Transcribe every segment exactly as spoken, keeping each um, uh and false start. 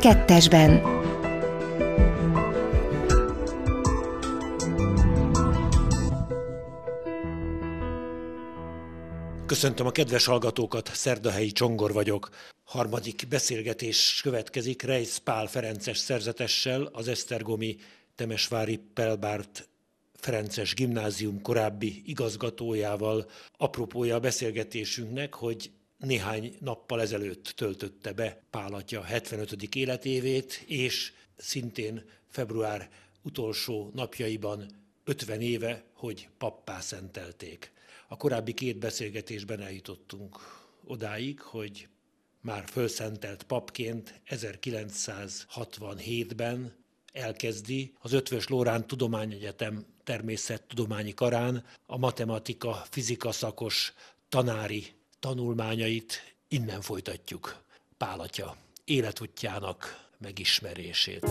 kettesben. Köszöntöm a kedves hallgatókat, Szerdahelyi Csongor vagyok. Harmadik beszélgetés következik Reisz Pál ferences szerzetessel, az esztergomi Temesvári Pelbárt Ferences Gimnázium korábbi igazgatójával. Apropója a beszélgetésünknek, hogy néhány nappal ezelőtt töltötte be Pál atya hetvenötödik életévét, és szintén február utolsó napjaiban ötven éve, hogy pappá szentelték. A korábbi két beszélgetésben eljutottunk odáig, hogy már fölszentelt papként ezerkilencszázhatvanhétben elkezdi az Eötvös Loránd Tudományegyetem természettudományi karán a matematika, fizika szakos tanári tanulmányait. Innen folytatjuk Pál atya életútjának megismerését.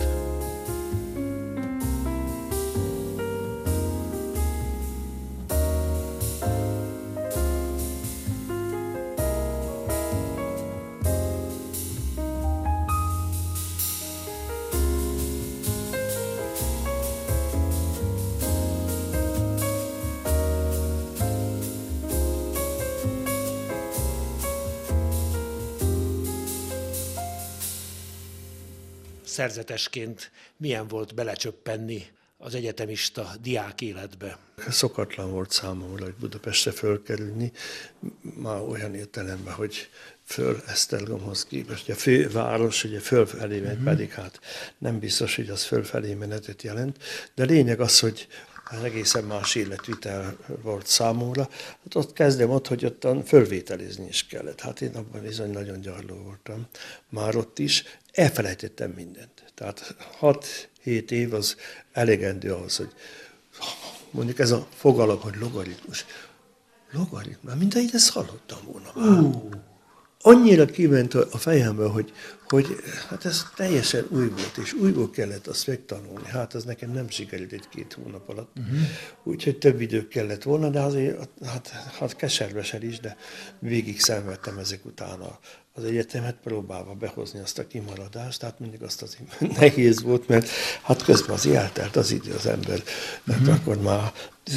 Szerzetesként milyen volt belecsöppenni az egyetemista diák életbe? Szokatlan volt számomra, hogy Budapestre fölkerülni, már olyan értelemben, hogy föl Esztergomhoz képest. Ugye a főváros ugye fölfelé megy, uh-huh. pedig hát nem biztos, hogy az fölfelé menetet jelent, de lényeg az, hogy az egészen más életvitel volt számomra. Hát ott kezdem ott, hogy ottan fölvételizni is kellett. Hát én abban bizony nagyon gyarló voltam. Már ott is elfelejtettem mindent. Tehát hat-hét év az elegendő ahhoz, hogy mondjuk ez a fogalom, hogy logaritmus. Logaritmus, mindegy, ezt hallottam volna már. Uh. Annyira kiment a fejembe, hogy, hogy hát ez teljesen új volt, és újból kellett azt megtanulni. Hát ez nekem nem sikerült egy-két hónap alatt. Uh-huh. Úgyhogy több idő kellett volna, de azért hát, hát keservesen is, de végig szenvedtem ezek után az egyetemet, próbálva behozni azt a kimaradást, tehát mindig azt az nehéz volt, mert hát közben az eltelt az idő az ember. Uh-huh. Akkor már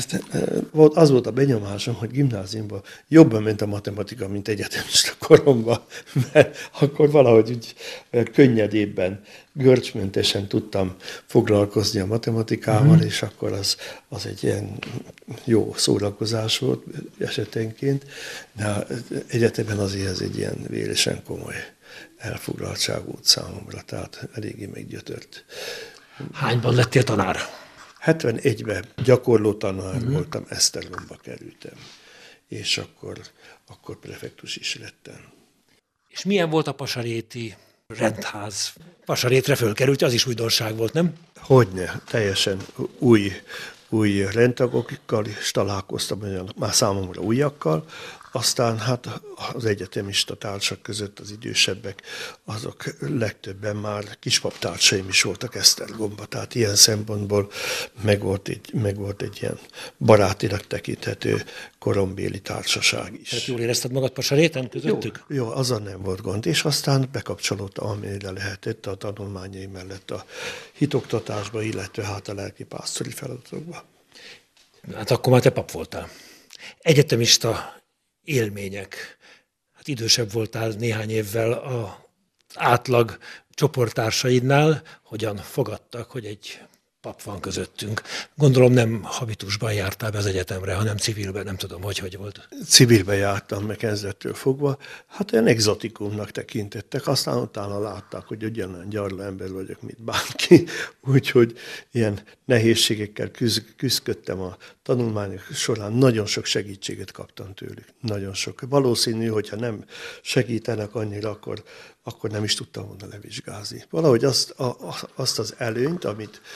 az volt a benyomásom, hogy gimnáziumban jobban ment a matematika, mint egyetemista koromban, mert akkor valahogy úgy könnyedébben, görcsmentesen tudtam foglalkozni a matematikával, mm. és akkor az, az egy ilyen jó szórakozás volt esetenként, de egyetemben azért ez egy ilyen véresen komoly elfoglaltság volt számomra, tehát eléggé meggyötört. Hányban lettél tanár? hetvenegyben gyakorló tanár uh-huh. voltam, Esztergomba kerültem, és akkor, akkor prefektus is lettem. És milyen volt a pasaréti rendház? Pasarétre fölkerült, az is újdonság volt, nem? Hogyne, teljesen új, új rendtagokkal is találkoztam, már számomra újakkal, aztán hát az egyetemista társak között az idősebbek, azok legtöbben már kispaptársaim is voltak Esztergomba, tehát ilyen szempontból meg volt egy, meg volt egy ilyen barátinak tekinthető korombéli társaság is. Tehát jól érezted magad pasaréten közöttük? Jó, jó, azon nem volt gond, és aztán bekapcsolódtam, amire lehetett a tanulmányai mellett a hitoktatásba, illetve hát a lelkipásztori feladatokba. Hát akkor már te pap voltál. Egyetemista élmények. Hát idősebb voltál néhány évvel az átlag csoporttársaidnál. Hogyan fogadtak, hogy egy pap van közöttünk? Gondolom nem habitusban jártál be az egyetemre, hanem civilben, nem tudom, hogy hogy volt. Civilben jártam meg kezdettől fogva. Hát olyan egzotikumnak tekintettek, aztán utána látták, hogy ugyanolyan gyarló ember vagyok, mint bárki. Úgyhogy ilyen nehézségekkel küzdöttem a tanulmányok során, nagyon sok segítséget kaptam tőlük. Nagyon sok. Valószínű, hogyha nem segítenek annyira, akkor, akkor nem is tudtam volna levizsgázni. Valahogy azt, a, azt az előnyt, amit,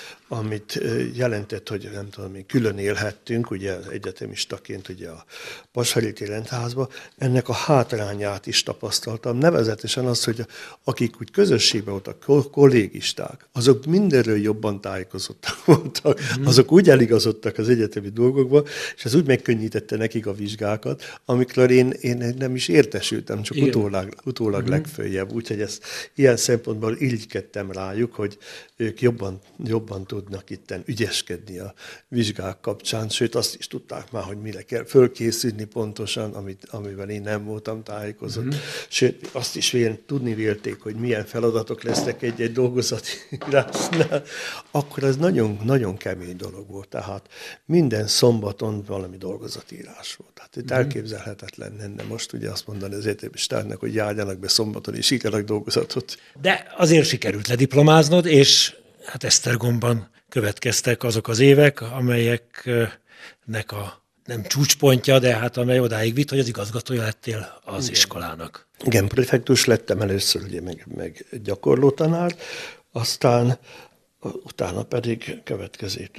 amit jelentett, hogy nem tudom, mi külön élhettünk, ugye egyetemistaként ugye a Pasariti rendházba, ennek a hátrányát is tapasztaltam. Nevezetesen az, hogy akik úgy közösségben voltak, kollégisták, azok mindenről jobban tájékozottak voltak, mm. azok úgy eligazodtak az egyetemi dolgokba, és ez úgy megkönnyítette nekik a vizsgákat, amikről én, én nem is értesültem, csak Igen. utólag, utólag mm. legföljebb. Úgyhogy ezt ilyen szempontból irigykedtem rájuk, hogy ők jobban, jobban tudnak itten ügyeskedni a vizsgák kapcsán, sőt azt is tudták már, hogy mire kell fölkészülni pontosan, amit, amivel én nem voltam tájékozott. Mm-hmm. Sőt, azt is vél, tudni vélték, hogy milyen feladatok lesznek egy-egy dolgozatírásnál. Akkor ez nagyon, nagyon kemény dolog volt. Tehát minden szombaton valami dolgozatírás volt. Tehát itt mm-hmm. elképzelhetetlen lenne most ugye azt mondani az egyetemistárnak, hogy járjanak be szombaton és írjanak dolgozatot. De azért sikerült lediplomáznod, és hát Esztergomban következtek azok az évek, amelyeknek a nem csúcspontja, de hát amely odáig vitt, hogy az igazgatója lettél az Igen. iskolának. Igen, prefektus lettem először, ugye meg, meg gyakorló tanár, aztán utána pedig következett,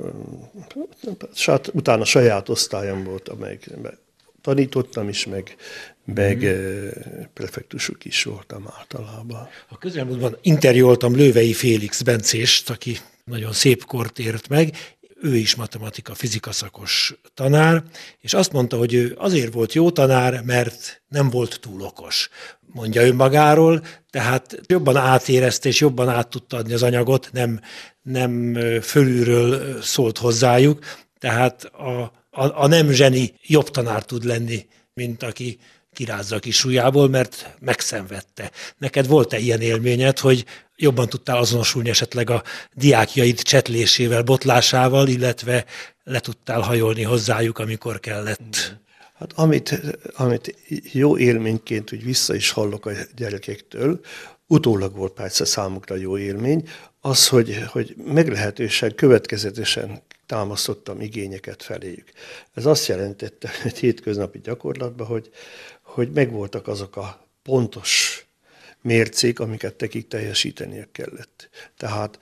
utána saját osztályom volt, amelyikben tanítottam is, meg, meg mm. prefektusuk is voltam általában. A közelmúltban interjúoltam Lővei Félix bencést, aki nagyon szép kort ért meg, ő is matematika, fizika szakos tanár, és azt mondta, hogy ő azért volt jó tanár, mert nem volt túl okos, mondja önmagáról, tehát jobban átérezte és jobban át tudta adni az anyagot, nem, nem fölülről szólt hozzájuk, tehát a, a, a nem zseni jobb tanár tud lenni, mint aki kirázza a kis ujjából, mert megszenvedte. Neked volt-e ilyen élményed, hogy jobban tudtál azonosulni esetleg a diákjaid csetlésével, botlásával, illetve le tudtál hajolni hozzájuk, amikor kellett? Hát amit, amit jó élményként úgy vissza is hallok a gyerekektől, utólag volt persze számukra jó élmény, az, hogy, hogy meglehetősen, következetesen támasztottam igényeket feléjük. Ez azt jelentette egy hétköznapi gyakorlatban, hogy, hogy megvoltak azok a pontos mércék, amiket nekik teljesíteniük kellett. Tehát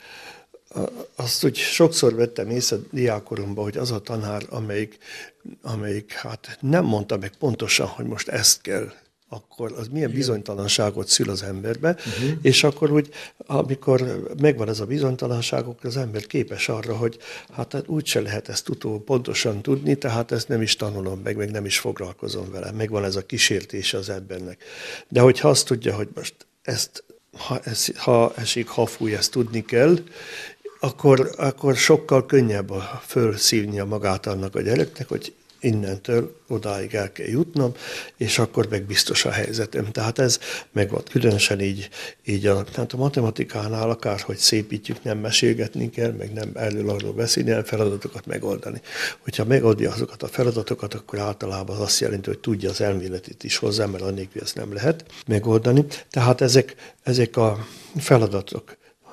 azt úgy sokszor vettem észre diákkoromban, hogy az a tanár, amelyik, amelyik hát nem mondta meg pontosan, hogy most ezt kell, akkor az milyen bizonytalanságot szül az emberbe, uh-huh. és akkor úgy, amikor megvan ez a bizonytalanság, akkor az ember képes arra, hogy hát úgyse lehet ezt utól pontosan tudni, tehát ezt nem is tanulom meg, meg nem is foglalkozom vele. Megvan ez a kísértése az embernek. De hogyha azt tudja, hogy most ezt, ha, ez, ha esik, ha fúj, ezt tudni kell, akkor, akkor sokkal könnyebb a fölszívnia magát annak a gyereknek, hogy innentől odáig el kell jutnom, és akkor meg biztos a helyzetem. Tehát ez meg volt különösen így, így a, tehát a matematikánál akárhogy szépítjük, nem mesélgetni kell, meg nem erről arról beszélni, hanem feladatokat megoldani. Hogyha megoldja azokat a feladatokat, akkor általában az azt jelenti, hogy tudja az elméletit is hozzá, mert annélkül ezt nem lehet megoldani. Tehát ezek, ezek a feladatok,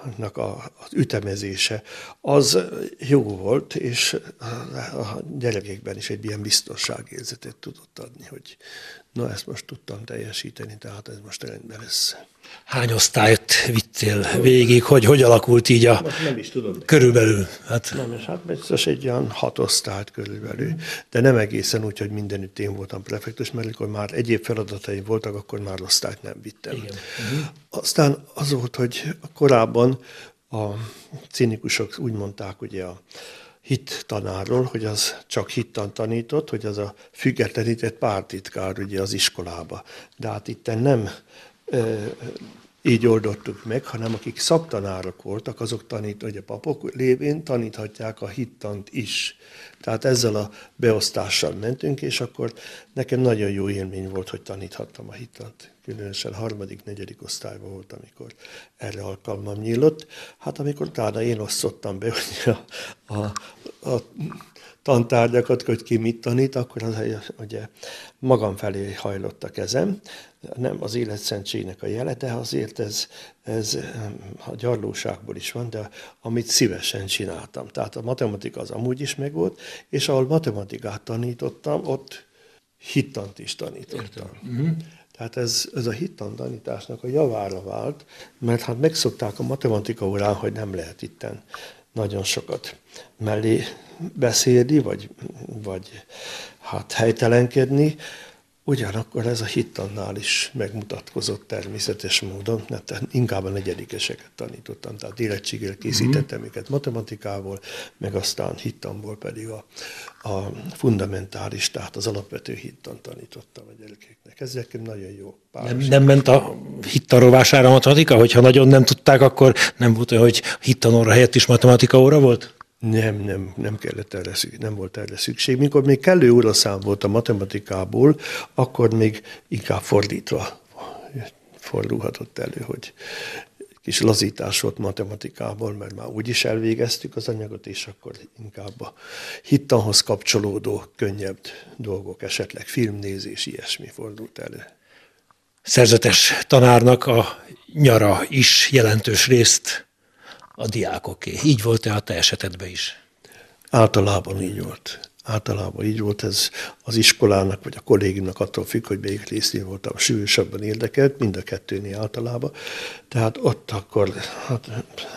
az ütemezése, az jó volt, és a gyerekekben is egy ilyen biztonságérzetet tudott adni, hogy na ezt most tudtam teljesíteni, tehát ez most rendben lesz. Hány osztályt vittél végig, hogy hogy alakult így a... Nem is tudom. Körülbelül. Hát... Nem, és hát biztos egy olyan hat osztályt körülbelül, de nem egészen úgy, hogy mindenütt én voltam prefektus, mert amikor már egyéb feladataim voltak, akkor már osztályt nem vittem. Igen. Uh-huh. Aztán az volt, hogy korábban a cinikusok úgy mondták, ugye a hit tanárról, hogy az csak hittan tanított, hogy az a függetlenített pártitkár ugye az iskolába. De hát itten nem így oldottuk meg, hanem akik szaktanárok voltak, azok tanít, hogy a papok lévén taníthatják a hittant is. Tehát ezzel a beosztással mentünk, és akkor nekem nagyon jó élmény volt, hogy taníthattam a hittant. Különösen harmadik, negyedik osztályban volt, amikor erre alkalmam nyílott. Hát amikor utána én osztottam be, hogy a, a, a tantárgyakat, hogy ki mit tanít, akkor az, ugye, magam felé hajlott a kezem. Nem az életszentségnek a jele, de azért ez, ez a gyarlóságból is van, de amit szívesen csináltam. Tehát a matematika az amúgy is megvolt, és ahol matematikát tanítottam, ott hittant is tanítottam. Uh-huh. Tehát ez, ez a hittant tanításnak a javára vált, mert hát megszokták a matematika órán, hogy nem lehet itten nagyon sokat mellé beszélni, vagy, vagy hát helytelenkedni. Ugyanakkor ez a hittannál is megmutatkozott természetes módon, mert inkább a negyedikeseket tanítottam, tehát érettségére készítettem mm-hmm. őket matematikából, meg aztán hittanból pedig a, a fundamentális, tehát az alapvető hittan tanítottam a gyerekeknek. Ezek nagyon jó páros. Nem, nem ment a hittan rovására a matematika? Hogyha nagyon nem tudták, akkor nem volt olyan, hogy hittanóra helyett is matematika óra volt? Nem, nem, nem kellett erre, nem volt erre szükség. Mikor még kellő óraszám volt a matematikából, akkor még inkább fordítva fordulhatott elő, hogy kis lazítás volt matematikából, mert már úgyis elvégeztük az anyagot, és akkor inkább a hittanhoz kapcsolódó, könnyebb dolgok, esetleg filmnézés, ilyesmi fordult elő. Szerzetes tanárnak a nyara is jelentős részt a diákoké. Így volt-e a te esetedben is? Általában így volt. Általában így volt ez az iskolának, vagy a kollégiumnak attól függ, hogy melyik részén voltam súlyosabban érdekelt, mind a kettőnél általában. Tehát ott akkor hát,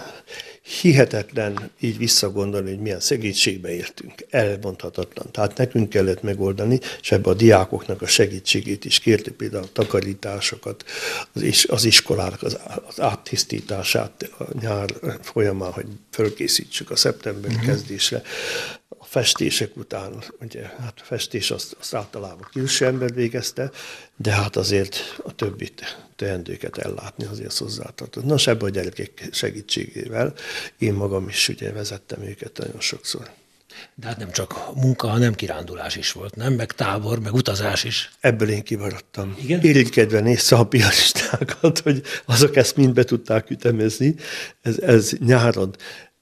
hihetetlen így visszagondolni, hogy milyen szegénységbe értünk. Elmondhatatlan. Tehát nekünk kellett megoldani, és ebbe a diákoknak a segítségét is kértük, például a takarításokat, az, az iskolának az, az áttisztítását a nyár folyamán, hogy fölkészítsük a szeptemberi uh-huh. kezdésre. A festések után, ugye, hát a festés azt, azt általában külső ember végezte, de hát azért a többit, teendőket ellátni azért hozzátartott. Nos, ebben a gyerekek segítségével én magam is ugye vezettem őket nagyon sokszor. De hát nem csak munka, hanem kirándulás is volt, nem? Meg tábor, meg utazás is. Ebből én kimaradtam. Irigykedve nézze a pianistákat, hogy azok ezt mind be tudták ütemezni. Ez, ez nyáron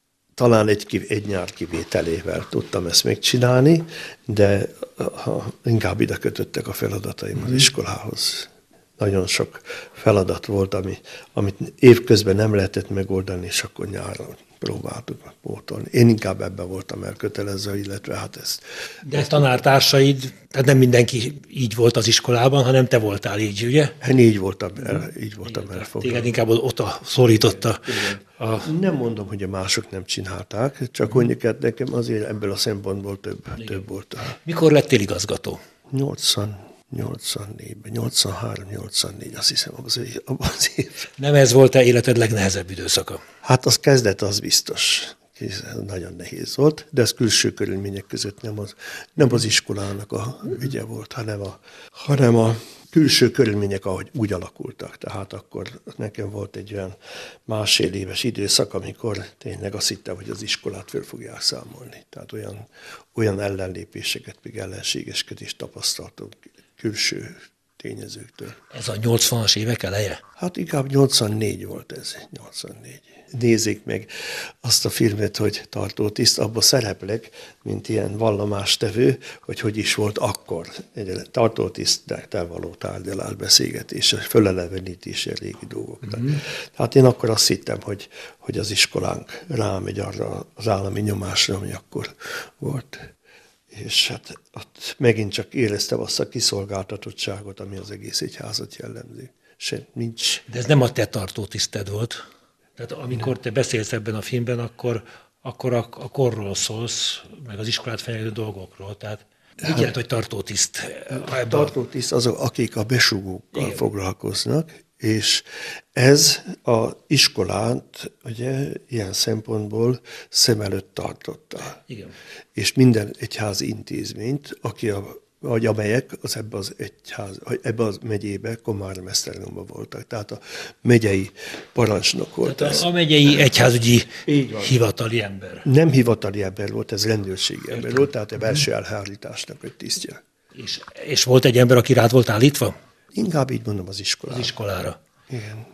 talán egy, egy nyár kivételével tudtam ezt megcsinálni, de ha inkább ide kötöttek a feladataim az iskolához. Nagyon sok feladat volt, ami, amit évközben nem lehetett megoldani, és akkor nyáron próbáltuk pótolni. Én inkább ebben voltam elkötelezve, illetve hát ezt... De tanártársaid, tehát nem mindenki így volt az iskolában, hanem te voltál így, ugye? Én így voltam, el, így voltam elfoglalva. Téged inkább ott szorította. A... Nem mondom, hogy a mások nem csinálták, csak mondjuk nekem azért ebből a szempontból több, több volt. Mikor lettél igazgató? nyolcvan nyolcvannégyben, nyolcvanhárom nyolcvannégy, azt hiszem, az, abban az év. Nem ez volt-e életed legnehezebb időszaka? Hát az kezdet, az biztos. Nagyon nehéz volt, de ez külső körülmények között nem az, nem az iskolának a ügye volt, hanem a, hanem a külső körülmények, ahogy úgy alakultak. Tehát akkor nekem volt egy olyan másfél éves időszak, amikor tényleg azt hittem, hogy az iskolát föl fogják számolni. Tehát olyan, olyan ellenlépéseket, még ellenségeskedést tapasztaltunk külső tényezőktől. Ez a nyolcvanas évek eleje? Hát inkább nyolcvannégy volt ez, nyolcvannégy. Nézzék meg azt a filmet, hogy tartótiszt, abban szereplek, mint ilyen vallomástevő, hogy hogy is volt akkor. Egy tartótiszttel való tárgyalás, beszélgetés, fölelevenítés régi dolgoknak. Mm-hmm. Tehát én akkor azt hittem, hogy, hogy az iskolánk rámegy arra az állami nyomásra, ami akkor volt. És hát ott megint csak éreztem azt a kiszolgáltatottságot, ami az egész egyházat jellemzi. Se, nincs. De ez nem a te tartótiszted volt? Tehát amikor te beszélsz ebben a filmben, akkor, akkor a, a korról szólsz, meg az iskolát fenyegető dolgokról. Tehát hát, így lehet, hogy tartótiszt. A tartótiszt azok, akik a besugókkal igen. foglalkoznak, és ez az iskolát ugye, ilyen szempontból szem előtt tartotta. Igen. És minden egyházi intézményt, aki a vagy amelyek az ebbe az egyház, ebbe az megyébe, Komárom-Esztergomban voltak. Tehát a megyei parancsnok volt. Tehát ez. A megyei egyházügyi hivatali ember. Nem hivatali ember volt, ez rendőrségi ember volt, tehát a belső elhárításnak egy tisztje. És, és volt egy ember, aki rád volt állítva? Inkább így mondom az iskolára. Az iskolára. Igen.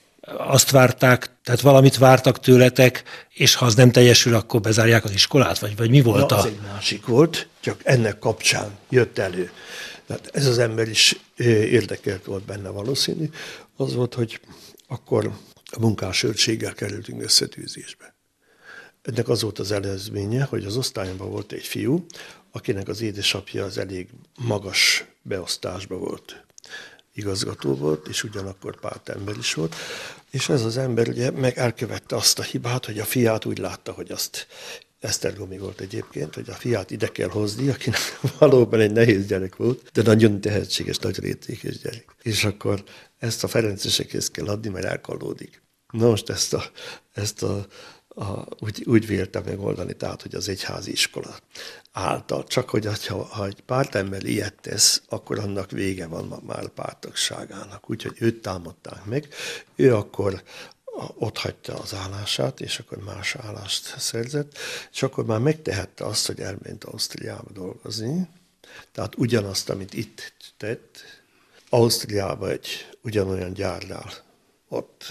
Azt várták, tehát valamit vártak tőletek, és ha az nem teljesül, akkor bezárják az iskolát? Vagy, vagy mi volt? Na, a... az egy másik volt, csak ennek kapcsán jött elő. Tehát ez az ember is érdekelt volt benne valószínű. Az volt, hogy akkor a munkásőrséggel kerültünk összetűzésbe. Ennek az volt az előzménye, hogy az osztályomban volt egy fiú, akinek az édesapja az elég magas beosztásban volt. igazgató volt, és ugyanakkor pártember is volt, és ez az ember ugye meg elkövette azt a hibát, hogy a fiát úgy látta, hogy azt Esztergomi volt egyébként, hogy a fiát ide kell hozni, akinek valóban egy nehéz gyerek volt, de nagyon tehetséges, nagyon értékes gyerek. És akkor ezt a ferencesekhez kell adni, mert elkallódik. Na most ezt, a, ezt a, a, úgy, úgy véltem megoldani, tehát, hogy az egyházi iskola által. Csak hogy ha, ha egy pártember ilyet tesz, akkor annak vége van már a pártagságának. Úgyhogy őt támadták meg. Ő akkor ott hagyta az állását, és akkor más állást szerzett, és akkor már megtehette azt, hogy elment Ausztriába dolgozni. Tehát ugyanazt, amit itt tett, Ausztriába egy ugyanolyan gyárnál ott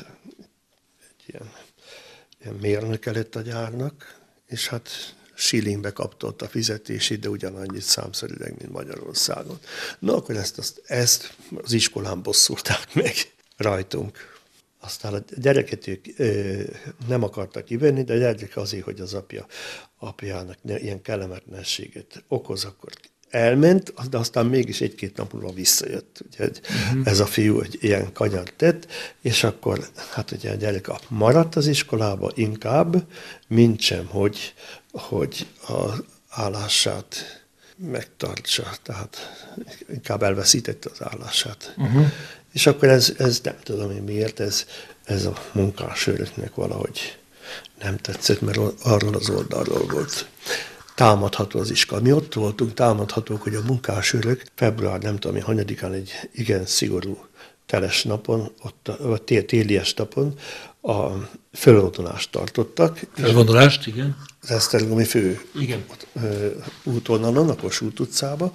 egy ilyen, ilyen mérnöke lett a gyárnak, és hát shillingbe kapta ott a fizetését, de ugyanannyit számszerűleg, mint Magyarországon. Na akkor ezt, ezt, ezt az iskolán bosszulták meg rajtunk. Aztán a gyereket ők ö, nem akartak kivenni, de a gyerek azért, hogy az apja, apjának ne, ilyen kellemetlenséget okoz, akkor elment, de aztán mégis egy-két nap múlva visszajött. Ugye, uh-huh. Ez a fiú egy ilyen kanyart tett, és akkor hát ugye a gyerek maradt az iskolába inkább, mint sem, hogy, hogy az állását megtartsa, tehát inkább elveszítette az állását. Uh-huh. És akkor ez, ez nem tudom én miért, ez, ez a munkásőröknek valahogy nem tetszett, mert arról az oldalról volt támadható az iskola. Mi ott voltunk támadhatók, hogy a munkásőrök február nem tudom, hanyadikán egy igen szigorú teles napon, ott a, a télies napon a fölvonulást tartottak. Fölvonulást, igen. Az Esztergomi fő igen. útvonalon, a Kossuth utcába.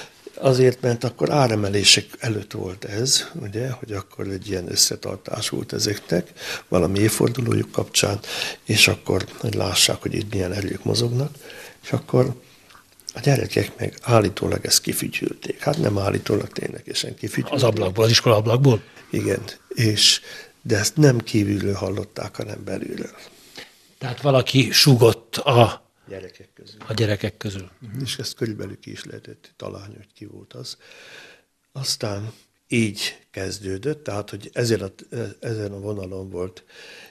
Azért, mert akkor áremelések előtt volt ez, ugye, hogy akkor egy ilyen összetartás volt ezeknek, valami évfordulójuk kapcsán, és akkor, hogy lássák, hogy itt milyen erők mozognak, és akkor a gyerekek meg állítólag ezt kifütyülték. Hát nem állítólag, ténylegesen kifütyülték. Az ablakból, az iskola ablakból? Igen, és, de ezt nem kívülről hallották, hanem belülről. Tehát valaki sugott a gyerekek közül. A gyerekek közül. Uh-huh. És ezt körülbelül ki is lehetett találni, hogy ki volt az. Aztán így kezdődött, tehát, hogy ezen a, ezen a vonalon volt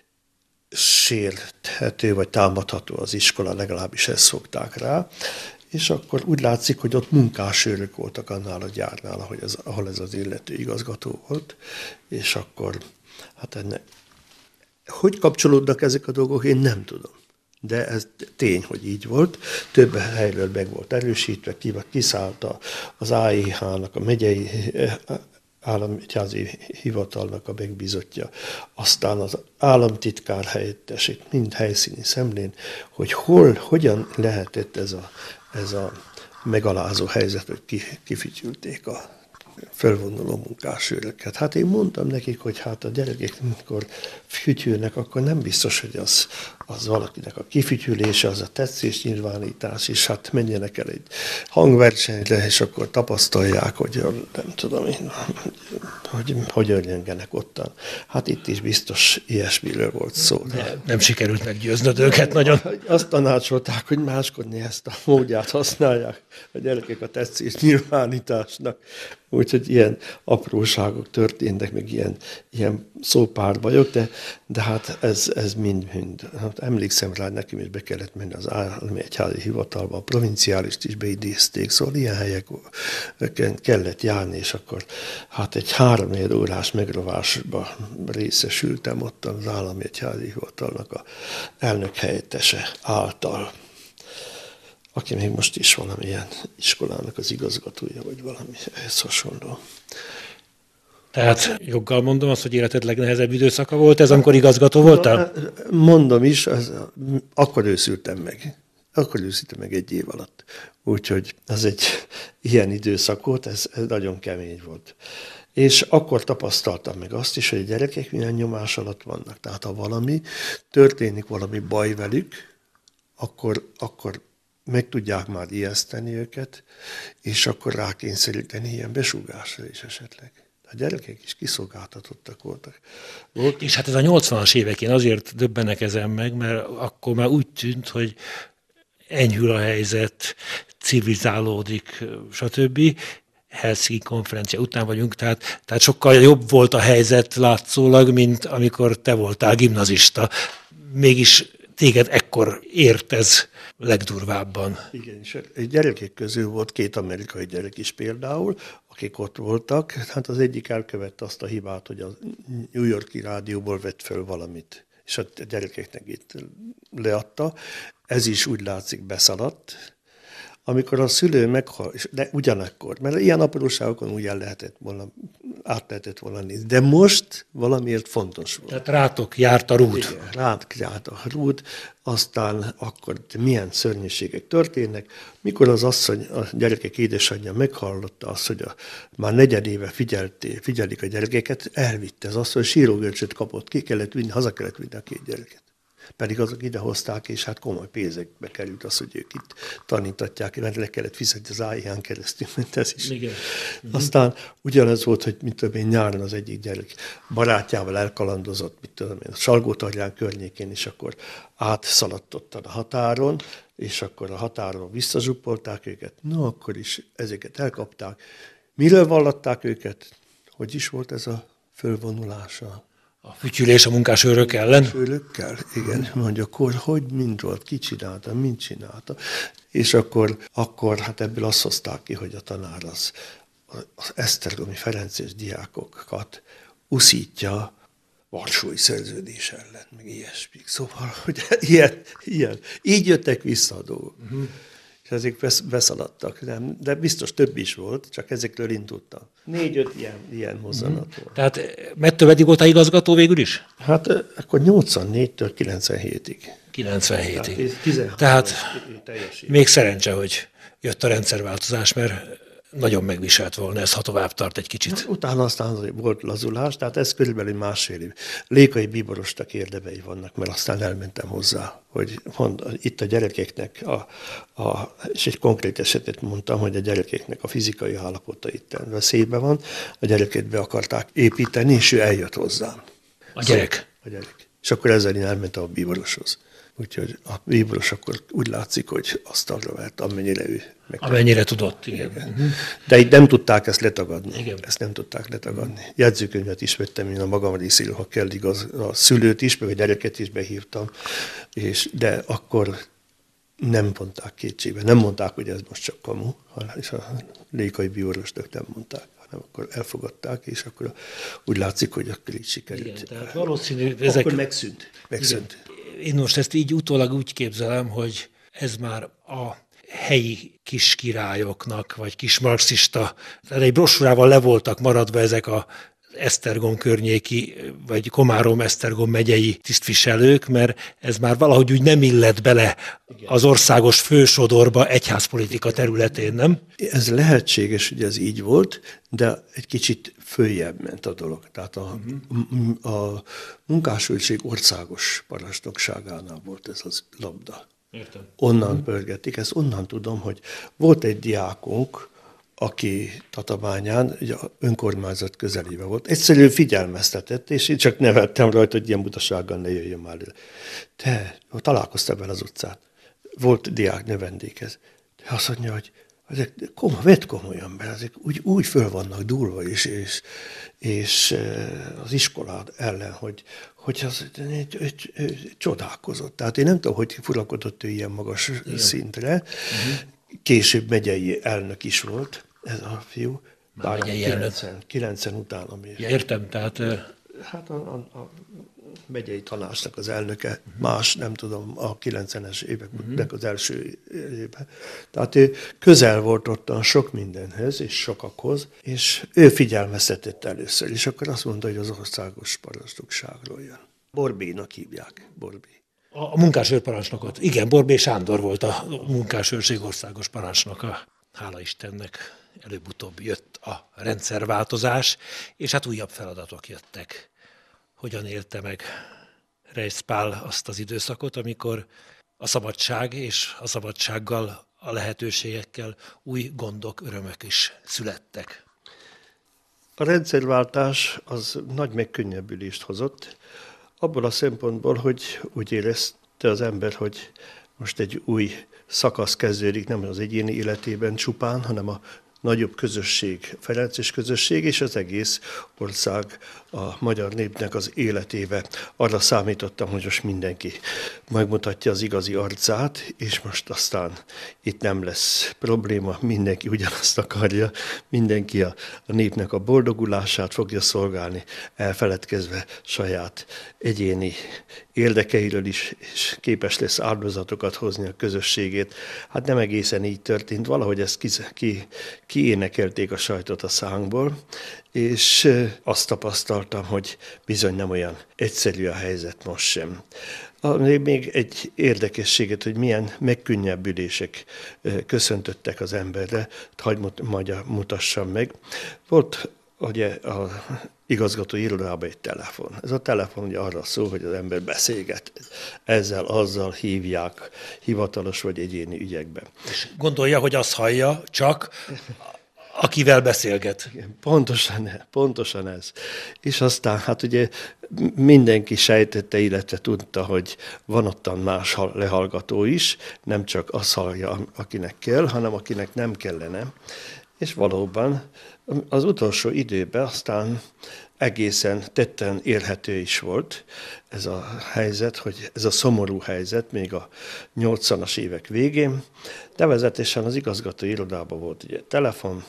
sérthető, vagy támadható az iskola, legalábbis ezt szokták rá, és akkor úgy látszik, hogy ott munkásőrök voltak annál a gyárnál, ahol ez, ahol ez az illető igazgató volt, és akkor, hát enne, hogy kapcsolódnak ezek a dolgok, én nem tudom. De ez tény, hogy így volt. Több helyről meg volt erősítve, kiszállt az á i há-nak, a megyei államegyházi hivatalnak a megbízottja, aztán az államtitkár helyettesét, mind helyszíni szemlén, hogy hol, hogyan lehetett ez a, ez a megalázó helyzet, hogy kifityülték a fölvonuló munkásőröket. Hát én mondtam nekik, hogy hát a gyerekek, amikor fütyülnek, akkor nem biztos, hogy az, az valakinek a kifütyülése, az a tetszésnyilvánítás, és hát menjenek el egy hangversenyre, és akkor tapasztalják, hogy nem tudom én, hogy, hogy örjöngenek ottan. Hát itt is biztos ilyesmiről volt szó. Nem, nem sikerült meggyőznöd őket nagyon. Azt tanácsolták, hogy máskodni ezt a módját használják a gyerekek a tetszésnyilvánításnak. Úgyhogy ilyen apróságok történtek, meg ilyen, ilyen szópárbajok, de, de hát ez, ez mind-mind. Hát emlékszem rá, nekem is be kellett menni az állami egyházi hivatalba, a provinciálist is beidézték, szóval ilyen helyeken kellett járni, és akkor hát egy három órás megrovásba részesültem ott az állami egyházi hivatalnak a elnök helyettese által, aki még most is valamilyen iskolának az igazgatója, vagy valami ehhez hasonló. Tehát joggal mondom azt, hogy életed legnehezebb időszaka volt ez, amikor igazgató voltál? Mondom is, az, akkor őszültem meg. Akkor őszültem meg egy év alatt. Úgyhogy az egy ilyen időszak volt, ez, ez nagyon kemény volt. És akkor tapasztaltam meg azt is, hogy a gyerekek milyen nyomás alatt vannak. Tehát ha valami, történik valami baj velük, akkor, akkor meg tudják már ijeszteni őket, és akkor rákényszeríteni ilyen besúgásra is esetleg. A gyerekek is kiszolgáltatottak voltak. Volt. És hát ez a nyolcvanas évek, én azért döbbenek ezen meg, mert akkor már úgy tűnt, hogy enyhül a helyzet, civilizálódik, stb. Helsinki konferencia után vagyunk, tehát, tehát sokkal jobb volt a helyzet látszólag, mint amikor te voltál gimnazista. Mégis téged ekkor ért ez legdurvábban. Igen, és a gyerekek közül volt két amerikai gyerek is például, akik ott voltak. Hát az egyik elkövette azt a hibát, hogy a New York-i rádióból vett föl valamit, és a gyerekeknek itt leadta. Ez is úgy látszik beszaladt. Amikor a szülő meghal, de ugyanakkor, mert ilyen apróságokon úgy el lehetett volna, át lehetett volna nézni. De most valamiért fontos volt. Tehát rátok járt a rút. Igen, rátok járt a rút, aztán akkor milyen szörnyűségek történnek. Mikor az asszony, a gyerekek édesanyja meghallotta azt, hogy a, már negyedéve figyelté, figyelik a gyerekeket, elvitte az asszony, sírógörcsöt kapott, ki kellett vinni, haza kellett vinni a két gyereket. Pedig azok idehozták, és hát komoly pénzekbe került az, hogy ők itt tanítatják, mert le kellett fizetni az á i hán keresztül, mint ez is. Igen. Aztán ugyanez volt, hogy mit tudom én, nyáron az egyik gyerek barátjával elkalandozott, mit tudom én, a Salgótarján környékén, és akkor átszaladtottan a határon, és akkor a határon visszazsupolták őket, no akkor is ezeket elkapták. Miről vallatták őket? Hogy is volt ez a fölvonulása? A fütyülés a munkásőrök ellen? Munkásőrökkel, igen. Mondja, akkor hogy mind volt, ki csinálta, mind csinálta. És akkor, akkor hát ebből azt hozták ki, hogy a tanár az, az esztergomi ferences diákokat uszítja Varsói Szerződés ellen, meg ilyesmi. Szóval, hogy ilyen, ilyen. Így jöttek vissza a dolgok. Uh-huh. És ezek beszaladtak, nem? De biztos több is volt, csak ezekről én tudtam. Négy-öt ilyen, ilyen mozzanat volt. Tehát mettől meddig voltál igazgató végül is? Hát akkor nyolcvannégytől kilencvenhétig. kilencvenhétig. Tehát, Tehát még szerencse, hogy jött a rendszerváltozás, mert nagyon megviselt volna ez, ha tovább tart egy kicsit. Na, utána aztán volt lazulás, tehát ez körülbelül másfél év. Lékai bíborostak érdemei vannak, mert aztán elmentem hozzá, hogy mond, itt a gyerekeknek, a, a, és egy konkrét esetet mondtam, hogy a gyerekeknek a fizikai állapota itt veszélyben van, a gyereket be akarták építeni, és ő eljött hozzám. A gyerek? Szóval, a gyerek. És akkor ezzel én elmentem a bíboroshoz. Úgyhogy a bíboros akkor úgy látszik, hogy asztalra vett, amennyire ő meg. Amennyire tudott, igen. igen. Uh-huh. De itt nem tudták ezt letagadni. Igen. Ezt nem tudták letagadni. Uh-huh. Jegyzőkönyvet is vettem én a magam részéről, ha kell igaz, a szülőt is, meg a gyereket is behívtam, és, de akkor nem vonták kétségbe. Nem mondták, hogy ez most csak kamu, és a lékai bíborosnak nem mondták, hanem akkor elfogadták, és akkor úgy látszik, hogy akkor így sikerült. Igen, tehát valószínű, ezek... Akkor megszűnt. megszűnt. Én most ezt így utólag úgy képzelem, hogy ez már a helyi kis királyoknak, vagy kis marxista, tehát egy brosúrával le voltak maradva ezek a Esztergom környéki, vagy Komárom-Esztergom megyei tisztviselők, mert ez már valahogy úgy nem illett bele az országos fősodorba egyházpolitika területén, nem? Ez lehetséges, hogy ez így volt, de egy kicsit följebb ment a dolog. Tehát a, uh-huh. a munkásőrség országos parancsnokságánál volt ez az labda. Értem. Onnan uh-huh. pörgették. Ezt onnan tudom, hogy volt egy diákunk, aki Tatabányán, ugye önkormányzat közelében volt, egyszerűen figyelmeztetett, és én csak nevettem rajta, hogy ilyen butasággal ne jöjjön már el. Te, találkoztál vele az utcán. Volt diák növendékez. De azt mondja, hogy ezek komoly, vedd komolyan, mert ezek úgy, úgy föl vannak durva is, és, és az iskolád ellen, hogy, hogy az egy, egy, egy, csodálkozott. Tehát én nem tudom, hogy furakodott ő ilyen magas Igen. szintre. Uh-huh. Később megyei elnök is volt ez a fiú. Bár kilencven után. Ami ja, értem, tehát... Hát a, a, a megyei tanácsnak az elnöke, uh-huh. más, nem tudom, a kilencvenes éveknek uh-huh. az első évben. Tehát ő közel volt ottan sok mindenhez, és sokakhoz, és ő figyelmeztetett először, és akkor azt mondta, hogy az országos parancsnokságról jön. Borbénak hívják, Borbé. A munkásőrparancsnokot. Igen, Borbé Sándor volt a munkásőrség országos parancsnoka. Hála Istennek előbb-utóbb jött a rendszerváltozás, és hát újabb feladatok jöttek. Hogyan élte meg Reisz Pál azt az időszakot, amikor a szabadság és a szabadsággal, a lehetőségekkel új gondok, örömök is születtek. A rendszerváltás az nagy megkönnyebbülést hozott, abból a szempontból, hogy úgy érezte az ember, hogy most egy új szakasz kezdődik, nem az egyéni életében csupán, hanem a nagyobb közösség, ferences közösség, és az egész ország a magyar népnek az életébe. Arra számítottam, hogy most mindenki megmutatja az igazi arcát, és most aztán itt nem lesz probléma, mindenki ugyanazt akarja, mindenki a, a népnek a boldogulását fogja szolgálni, elfeledkezve saját egyéni érdekeiről is, és képes lesz áldozatokat hozni a közösségét. Hát nem egészen így történt, valahogy ezt ki, ki, kiénekelték a sajtot a szánkból, és azt tapasztaltam, hogy bizony nem olyan egyszerű a helyzet most sem. Még egy érdekességet, hogy milyen megkönnyebbülések köszöntöttek az emberre, hadd mutassam meg. Volt ugye a igazgató irodában egy telefon. Ez a telefon ugye arra szól, hogy az ember beszélget. Ezzel, azzal hívják hivatalos vagy egyéni ügyekben. És gondolja, hogy azt hallja, csak akivel beszélget. Igen, pontosan, pontosan ez. És aztán hát ugye mindenki sejtette, illetve tudta, hogy van ottan más lehallgató is, nem csak az hallja, akinek kell, hanem akinek nem kellene. És valóban az utolsó időben aztán egészen tetten érhető is volt ez a helyzet, hogy ez a szomorú helyzet még a nyolcvanas évek végén. Nevezetesen az igazgatói irodában volt ugye telefon,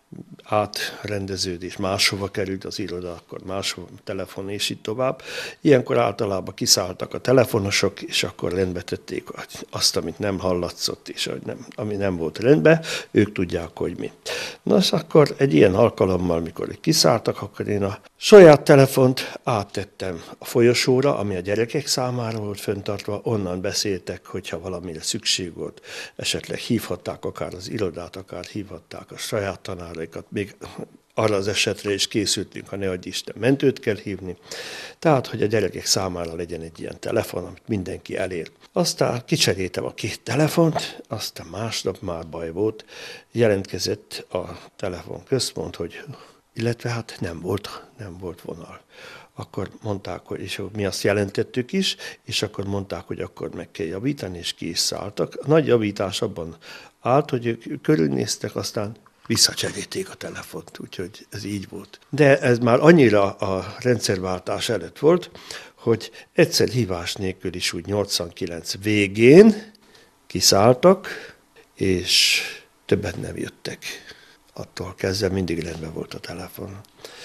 átrendeződés, máshova került az iroda, akkor máshova telefon, és így tovább. Ilyenkor általában kiszálltak a telefonosok, és akkor rendbe tették azt, amit nem hallatszott, és ami nem volt rendben, ők tudják, hogy mi. Nos, akkor egy ilyen alkalommal, mikor kiszálltak, akkor én a saját telefont áttettem a folyosóra, ami a gyerekek számára volt fenntartva, onnan beszéltek, hogyha valamire szükség volt, esetleg hívhatták akár az irodát, akár hívhatták a saját tanáraikat, még arra az esetre is készültünk, ha ne adj Isten, mentőt kell hívni. Tehát, hogy a gyerekek számára legyen egy ilyen telefon, amit mindenki elér. Aztán kicseréltem a két telefont, aztán másnap már baj volt, jelentkezett a telefonközpont, hogy illetve hát nem volt, nem volt vonal. Akkor mondták, hogy és mi azt jelentettük is, és akkor mondták, hogy akkor meg kell javítani, és ki is szálltak. A nagy javítás abban állt, hogy ők körülnéztek, aztán visszacserélték a telefont, úgyhogy ez így volt. De ez már annyira a rendszerváltás előtt volt, hogy egyszer hívás nélkül is úgy nyolcvankilenc végén kiszálltak, és többet nem jöttek. Attól kezdve mindig rendben volt a telefon.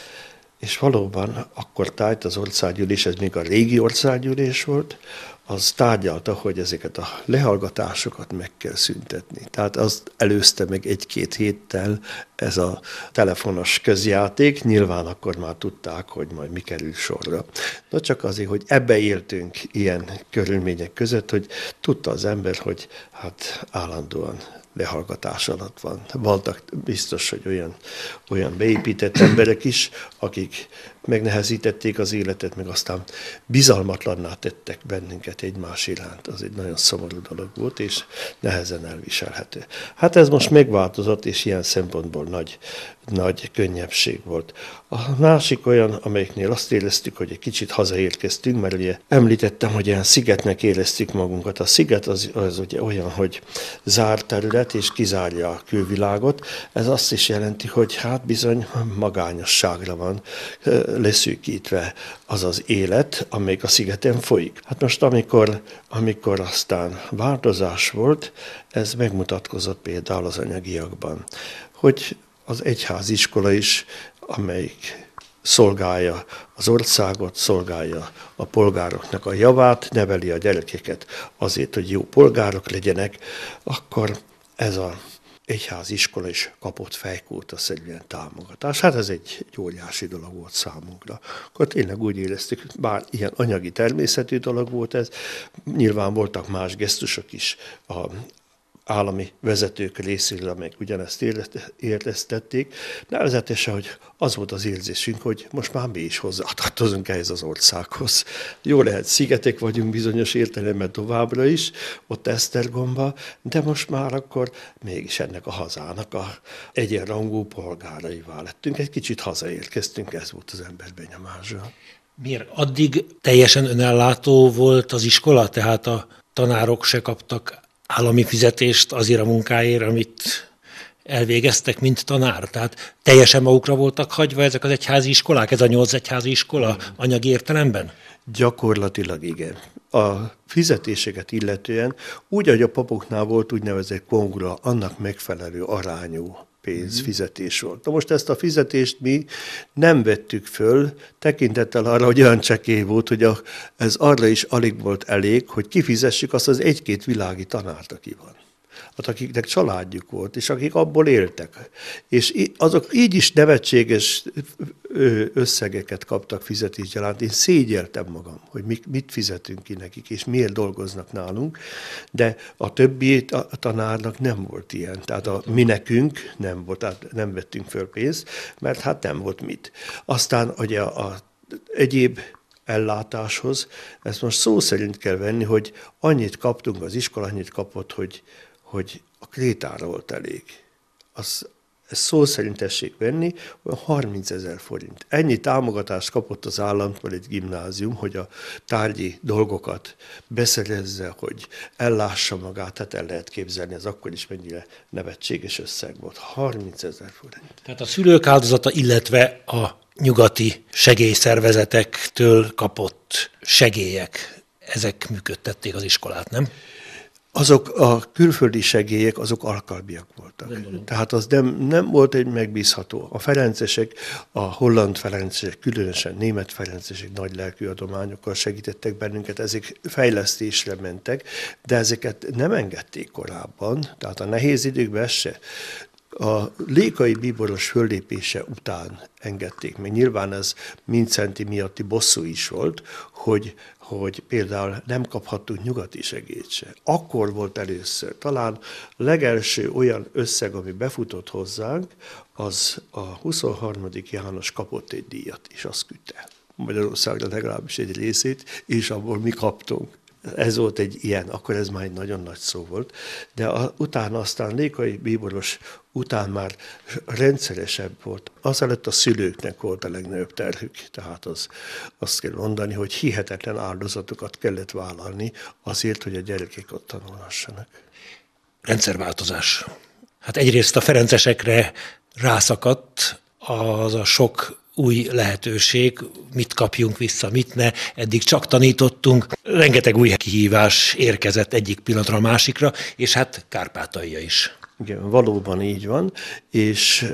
És valóban akkor tárgyalt az országgyűlés, ez még a régi országgyűlés volt, az tárgyalta, hogy ezeket a lehallgatásokat meg kell szüntetni. Tehát azt előzte meg egy-két héttel ez a telefonos közjáték, nyilván akkor már tudták, hogy majd mi kerül sorra. De csak azért, hogy ebbe éltünk ilyen körülmények között, hogy tudta az ember, hogy hát állandóan lehallgatás alatt van. Voltak biztos, hogy olyan, olyan beépített emberek is, akik megnehezítették az életet, meg aztán bizalmatlanná tettek bennünket egymás iránt. Az egy nagyon szomorú dolog volt, és nehezen elviselhető. Hát ez most megváltozott, és ilyen szempontból nagy, nagy könnyebbség volt. A másik olyan, amelyiknél azt éreztük, hogy egy kicsit hazaérkeztünk, mert ugye említettem, hogy ilyen szigetnek éreztük magunkat. A sziget az, az ugye olyan, hogy zárt terület, és kizárja a külvilágot. Ez azt is jelenti, hogy hát bizony magányosságra van leszűkítve az az élet, amelyik a szigeten folyik. Hát most amikor, amikor aztán változás volt, ez megmutatkozott például az anyagiakban, hogy az egyháziskola is, amelyik szolgálja az országot, szolgálja a polgároknak a javát, neveli a gyerekeket azért, hogy jó polgárok legyenek, akkor ez a egyháziskola is kapott fejkótaszerűen támogatást. Hát ez egy, egy óriási dolog volt számunkra. Akkor tényleg úgy éreztük, bár ilyen anyagi természetű dolog volt ez, nyilván voltak más gesztusok is a állami vezetők részéről, amelyek ugyanezt érteztették, nevezetesen, hogy az volt az érzésünk, hogy most már mi is hozzátartozunk ehhez az országhoz. Jó lehet, szigetek vagyunk bizonyos értelemben továbbra is, ott Esztergomba, de most már akkor mégis ennek a hazának a egyenrangú polgáraivá lettünk. Egy kicsit hazaérkeztünk, ez volt az ember benyomása. Miért? Addig teljesen önellátó volt az iskola, tehát a tanárok se kaptak állami fizetést azért a munkáért, amit elvégeztek, mint tanár? Tehát teljesen magukra voltak hagyva ezek az egyházi iskolák, ez a nyolc egyházi iskola anyagi értelemben? Gyakorlatilag igen. A fizetéseket illetően úgy, ahogy a papoknál volt úgynevezett kongura, annak megfelelő arányú pénzfizetés volt. Na most ezt a fizetést mi nem vettük föl, tekintettel arra, hogy olyan csekély volt, hogy a, ez arra is alig volt elég, hogy kifizessük azt az egy-két világi tanárt, aki van. Hát akiknek családjuk volt, és akik abból éltek. És azok így is nevetséges összegeket kaptak fizetésgyaránt. Én szégyeltem magam, hogy mit fizetünk ki nekik, és miért dolgoznak nálunk, de a többi tanárnak nem volt ilyen. Tehát a mi nekünk nem volt, tehát nem vettünk föl pénzt, mert hát nem volt mit. Aztán ugye a, a egyéb ellátáshoz, ezt most szó szerint kell venni, hogy annyit kaptunk, az iskola annyit kapott, hogy hogy a krétára volt elég. Az, ezt szó szerint tessék venni, olyan harmincezer forint. Ennyi támogatást kapott az államtól egy gimnázium, hogy a tárgyi dolgokat beszerezze, hogy ellássa magát, tehát el lehet képzelni, ez akkor is mennyire nevetséges összeg volt. harmincezer forint. Tehát a szülők áldozata, illetve a nyugati segélyszervezetektől kapott segélyek, ezek működtették az iskolát, nem? Azok a külföldi segélyek, azok alkalmiak voltak. Gondolom. Tehát az nem, nem volt egy megbízható. A ferencesek, a holland ferencesek, különösen német ferencesek nagy lelkű adományokkal segítettek bennünket, ezek fejlesztésre mentek, de ezeket nem engedték korábban, tehát a nehéz időkben se. A lékai bíboros föllépése után engedték meg. Nyilván ez Mindszenty miatti bosszú is volt, hogy, hogy például nem kaphattunk nyugati segélyt se. Akkor volt először. Talán a legelső olyan összeg, ami befutott hozzánk, az a huszonharmadik János kapott egy díjat, és azt küldte. Magyarországra legalábbis egy részét, és abból mi kaptunk. Ez volt egy ilyen, akkor ez már egy nagyon nagy szó volt, de a, utána aztán lékai bíboros után már rendszeresebb volt. Azelőtt a szülőknek volt a legnagyobb terhük, tehát az, azt kell mondani, hogy hihetetlen áldozatokat kellett vállalni azért, hogy a gyerekek ott tanulhassanak. Rendszerváltozás. Hát egyrészt a ferencesekre rászakadt az a sok új lehetőség, mit kapjunk vissza, mit ne, eddig csak tanítottunk. Rengeteg új kihívás érkezett egyik pillanatra a másikra, és hát Kárpátalja is. Igen, valóban így van, és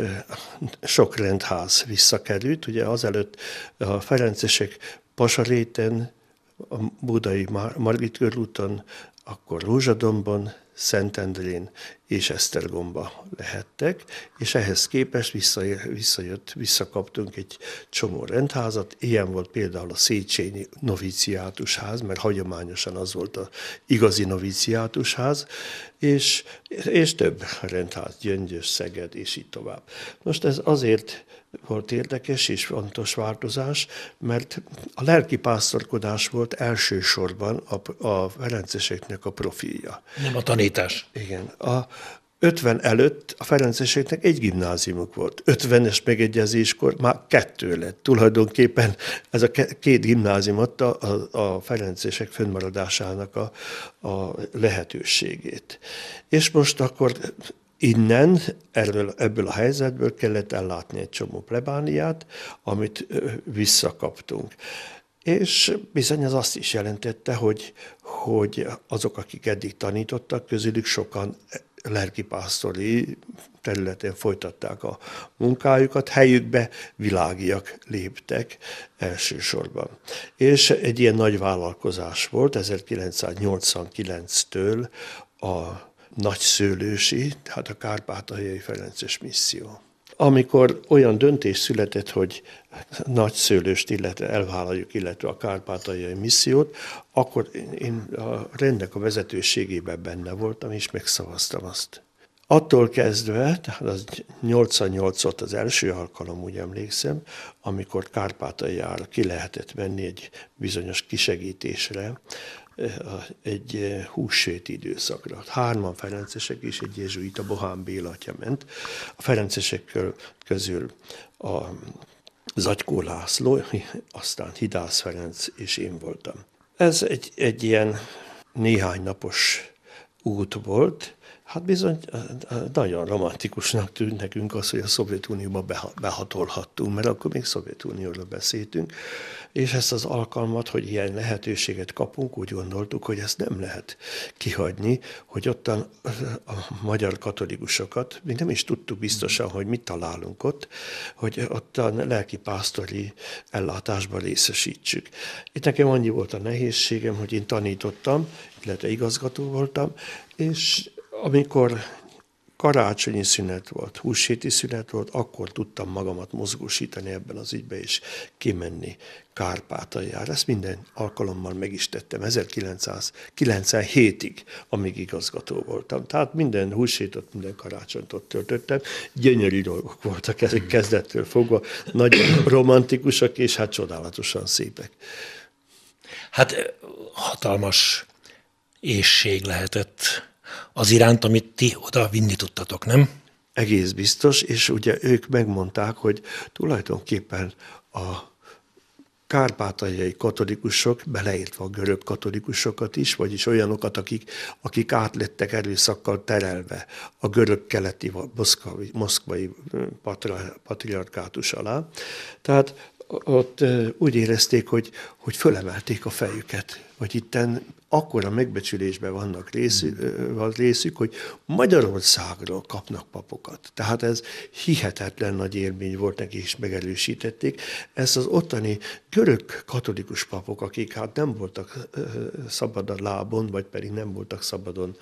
sok rendház visszakerült. Ugye azelőtt a ferencesek Pasaréten, a budai Margit körúton, akkor Rózsadombon, Szentendrén és Esztergomba lehettek, és ehhez képest visszajött, visszakaptunk egy csomó rendházat. Ilyen volt például a Széchenyi noviciátusház, mert hagyományosan az volt az igazi noviciátusház, és, és több rendház, Gyöngyös, Szeged, és így tovább. Most ez azért volt érdekes és fontos változás, mert a lelkipásztorkodás volt elsősorban a, a ferenceseknek a profilja. Nem a tanítás. Igen. A ötven előtt a ferenceseknek egy gimnáziumuk volt. ötvenes megegyezéskor már kettő lett. Tulajdonképpen ez a két gimnázium adta a, a ferencesek fönnmaradásának a, a lehetőségét. És most akkor innen, erről, ebből a helyzetből kellett ellátni egy csomó plebániát, amit visszakaptunk. És bizony az azt is jelentette, hogy, hogy azok, akik eddig tanítottak, közülük sokan lelkipásztori területen folytatták a munkájukat, helyükbe világiak léptek elsősorban. És egy ilyen nagy vállalkozás volt ezerkilencszáznyolcvankilenctől a nagyszőlősi, tehát a Kárpátaljai Ferences Misszió. Amikor olyan döntés született, hogy nagyszőlőst illetve elvállaljuk, illetve a Kárpátaljai Missziót, akkor én a rendnek a vezetőségében benne voltam, és megszavaztam azt. Attól kezdve, tehát az nyolcvannyolc volt az első alkalom, úgy emlékszem, amikor Kárpátaljára ki lehetett menni egy bizonyos kisegítésre, egy húsvéti időszakra. Hárman ferencesek és egy jezsuita, Bohán Béla atya ment. A ferencesek közül a Zagykó László, aztán Hidász Ferenc és én voltam. Ez egy, egy ilyen néhány napos út volt, Hát bizony nagyon romantikusnak tűnt nekünk az, hogy a Szovjetunióba behatolhattunk, mert akkor még Szovjetunióról beszéltünk, és ezt az alkalmat, hogy ilyen lehetőséget kapunk, úgy gondoltuk, hogy ezt nem lehet kihagyni, hogy ottan a magyar katolikusokat, mi nem is tudtuk biztosan, hogy mit találunk ott, hogy ottan lelkipásztori ellátásban részesítsük. Itt nekem annyi volt a nehézségem, hogy én tanítottam, illetve igazgató voltam, és amikor karácsonyi szünet volt, húsvéti szünet volt, akkor tudtam magamat mozgósítani ebben az ügyben, és kimenni Kárpátaljára. Ezt minden alkalommal meg is tettem, ezerkilencszázkilencvenhétig, amíg igazgató voltam. Tehát minden húsvétot, minden karácsonyt ott töltöttem. Gyönyörű dolgok voltak ezek kezdettől fogva, nagyon romantikusak, és hát csodálatosan szépek. Hát hatalmas éhség lehetett az iránt, amit ti oda vinni tudtatok, nem? Egész biztos, és ugye ők megmondták, hogy tulajdonképpen a kárpátaljai katolikusok, beleértve a görög katolikusokat is, vagyis olyanokat, akik, akik átlettek erőszakkal terelve a görög keleti moszkvai, moszkvai patriarkátus alá. Tehát ott úgy érezték, hogy, hogy fölemelték a fejüket, hogy itten akkora megbecsülésben vannak részük, van részük, hogy Magyarországról kapnak papokat. Tehát ez hihetetlen nagy élmény volt, neki is megerősítették. Ez az ottani görög katolikus papok, akik hát nem voltak szabadon lábon, vagy pedig nem voltak szabadon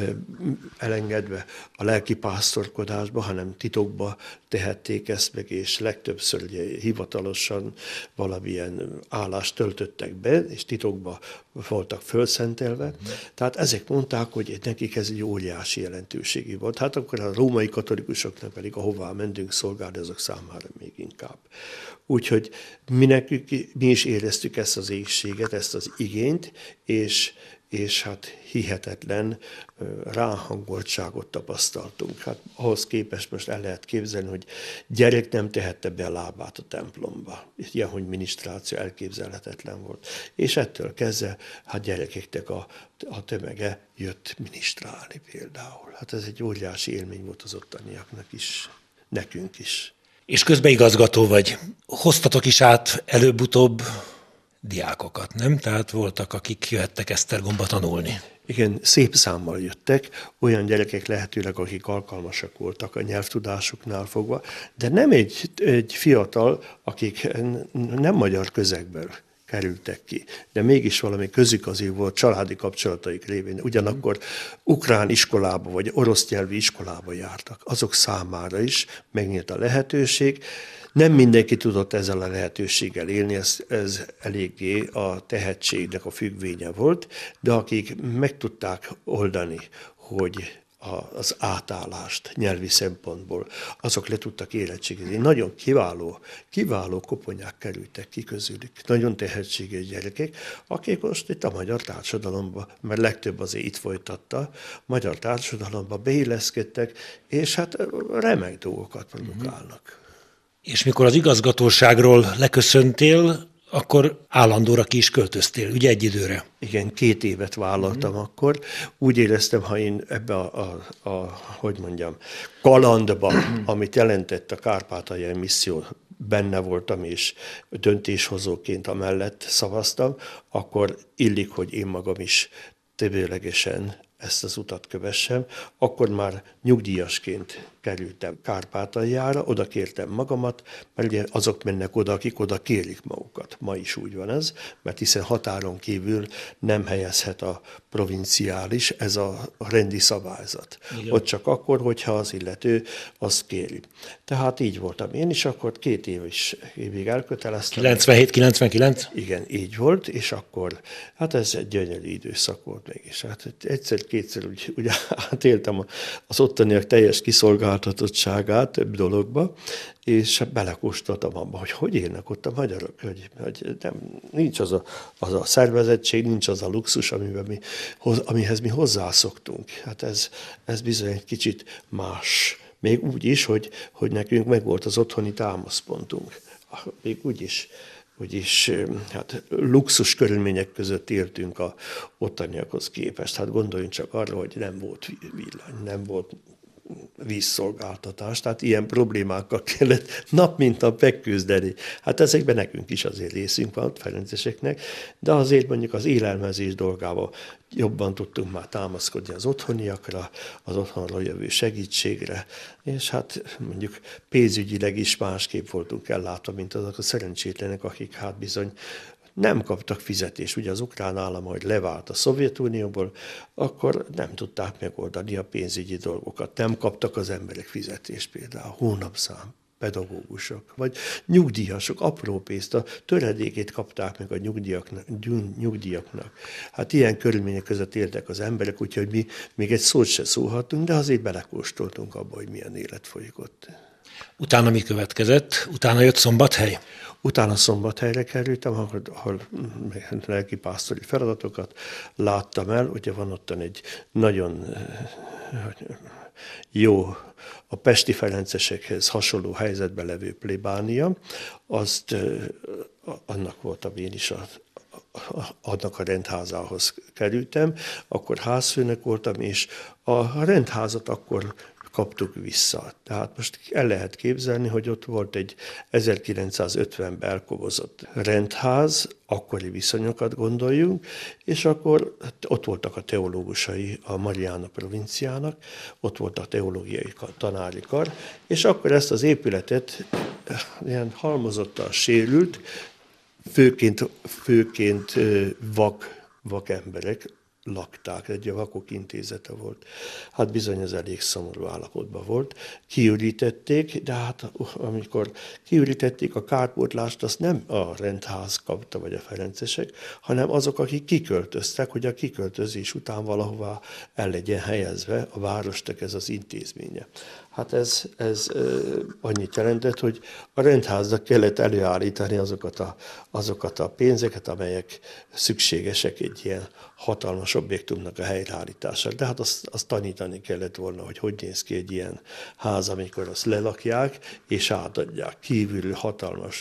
elengedve a lelkipásztorkodásba, hanem titokba tehették ezt meg, és legtöbbször ugye hivatalosan valamilyen állást töltöttek be, és titokba voltak fölszentelve. Tehát ezek mondták, hogy nekik ez egy óriási jelentőségű volt. Hát akkor a római katolikusoknak pedig ahová mentünk szolgálni, azok számára még inkább. Úgyhogy mi, nekünk, mi is éreztük ezt az éhséget, ezt az igényt, és, és hát hihetetlen ráhangoltságot tapasztaltunk. Hát ahhoz képest most el lehet képzelni, hogy gyerek nem tehette be a lábát a templomba. Ilyen, hogy minisztráció elképzelhetetlen volt. És ettől kezdve, hát gyerekeknek a, a tömege jött minisztrálni például. Hát ez egy óriási élmény volt az ottaniaknak is, nekünk is. És közben igazgató vagy. Hoztatok is át előbb-utóbb diákokat, nem? Tehát voltak, akik jöhettek Esztergomba tanulni. Igen, szép számmal jöttek, olyan gyerekek lehetőleg, akik alkalmasak voltak a nyelvtudásuknál fogva, de nem egy, egy fiatal, akik nem magyar közegből kerültek ki, de mégis valami közük azért volt családi kapcsolataik révén. Ugyanakkor ukrán iskolába vagy orosz nyelvi iskolába jártak. Azok számára is megnyílt a lehetőség. Nem mindenki tudott ezzel a lehetőséggel élni, ez, ez eléggé a tehetségnek a függvénye volt, de akik meg tudták oldani, hogy az átállást nyelvi szempontból, azok le tudtak érettségizni. Nagyon kiváló, kiváló koponyák kerültek ki közülük. Nagyon tehetséges gyerekek, akik most itt a magyar társadalomba, mert legtöbb azért itt folytatta, magyar társadalomba beilleszkedtek, és hát remek dolgokat produkálnak. És mikor az igazgatóságról leköszöntél, akkor állandóra ki is költöztél, ugye egy időre? Igen, két évet vállaltam mm. akkor. Úgy éreztem, ha én ebbe a, a, a hogy mondjam, kalandba, amit jelentett a kárpátaljai misszió, benne voltam, és döntéshozóként amellett szavaztam, akkor illik, hogy én magam is tevőlegesen ezt az utat kövessem. Akkor már nyugdíjasként kerültem Kárpátaljára, oda kértem magamat, mert ugye azok mennek oda, akik oda kérik magukat. Ma is úgy van ez, mert hiszen határon kívül nem helyezhet a provinciális, ez a rendi szabályzat. Igen. Ott csak akkor, hogyha az illető azt kéri. Tehát így voltam én is, akkor két év is évig elköteleztem. kilencvenhét kilencvenkilenc? Igen, így volt, és akkor, hát ez egy gyönyörű időszak volt mégis. Hát egyszer-kétszer úgy, úgy átéltem az ottaniak teljes kiszolgáltatottságát több dologba, és belekóstoltam abba, hogy hogy élnek ott a magyarok, hogy, hogy nem, nincs az a, az a szervezettség, nincs az a luxus, amiben mi, amihez mi hozzászoktunk. Hát ez, ez bizony egy kicsit más. Még úgy is, hogy, hogy nekünk megvolt az otthoni támaszpontunk. Még úgy is úgyis hát luxus körülmények között éltünk a ottaniakhoz képest. Hát gondoljunk csak arra, hogy nem volt villany, nem volt vízszolgáltatás, tehát ilyen problémákkal kellett nap mint nap megküzdeni. Hát ezekben nekünk is azért részünk van, ferenceseknek, de azért mondjuk az élelmezés dolgával jobban tudtunk már támaszkodni az otthoniakra, az otthonról jövő segítségre, és hát mondjuk pénzügyileg is másképp voltunk ellátva, mint azok a szerencsétlenek, akik hát bizony nem kaptak fizetést. Ugye az ukrán állam, hogy levált a Szovjetunióból, akkor nem tudták megoldani a pénzügyi dolgokat. Nem kaptak az emberek fizetést például, hónapszám, pedagógusok, vagy nyugdíjasok, apró pénzt, a töredékét kapták meg a nyugdíjaknak. nyugdíjaknak. Hát ilyen körülmények között éltek az emberek, úgyhogy mi még egy szót se szólhatunk, de azért belekóstoltunk abba, hogy milyen élet folyik ott. Utána mi következett? Utána jött Szombathely? Utána Szombathelyre kerültem, ahol, ahol lelkipásztori feladatokat láttam el. Ugye van ottan egy nagyon jó, a pesti ferencesekhez hasonló helyzetben levő plébánia. Azt, annak voltam én is a annak a rendházához kerültem, akkor házfőnök voltam, és a rendházat akkor kaptuk vissza. Tehát most el lehet képzelni, hogy ott volt egy ezerkilencszázötvenben elkobozott rendház, akkori viszonyokat gondoljunk, és akkor ott voltak a teológusai a Mariana provinciának, ott volt a teológiai tanári kar, és akkor ezt az épületet ilyen halmozottan sérült, főként, főként vak, vak emberek lakták, egy a vakok intézete volt. Hát bizony ez elég szomorú állapotban volt. Kiürítették, de hát amikor kiürítették a kárpótlást, azt nem a rendház kapta, vagy a ferencesek, hanem azok, akik kiköltöztek, hogy a kiköltözés után valahová el legyen helyezve a városnak ez az intézménye. Hát ez, ez annyit jelentett, hogy a rendháznak kellett előállítani azokat a, azokat a pénzeket, amelyek szükségesek egy ilyen hatalmas objektumnak a helyreállítására. De hát azt, azt tanítani kellett volna, hogy hogy néz ki egy ilyen ház, amikor azt lelakják és átadják. Kívülről hatalmas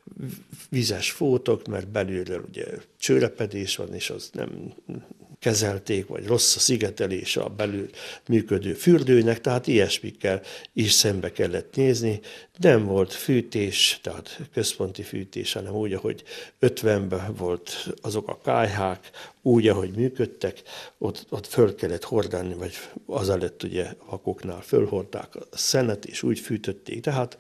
vizes fótok, mert belülről ugye csőrepedés van, és az nem kezelték, vagy rossz a szigetelés a belül működő fürdőnek, tehát ilyesmikkel is szembe kellett nézni. Nem volt fűtés, tehát központi fűtés, hanem úgy, ahogy ötvenben volt azok a kályhák, úgy, ahogy működtek, ott, ott föl kellett hordani, vagy azelőtt ugye vakoknál fölhordták a szenet, és úgy fűtötték, tehát